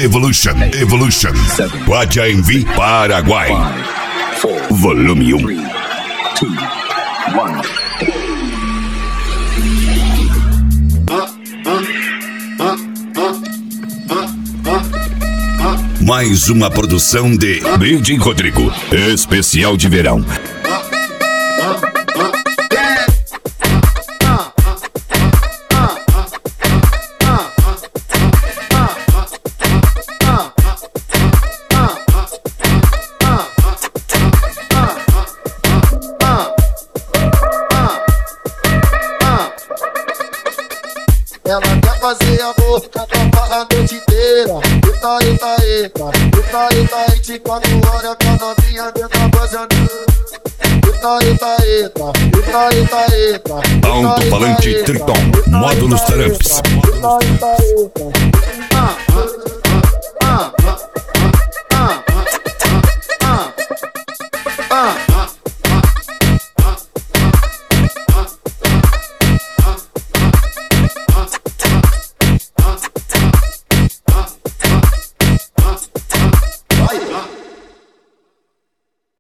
Evolution. Guajaemvi, Paraguai. Volume 1. 3, 2, 1. Mais uma produção de DJ Rodrigo, especial de verão. Ela quer fazer amor com a tropa a noite inteira. Eita, quando olha pra novinha dentro da banjaneira. Eita. Alto-falante Triton, módulos Taramps.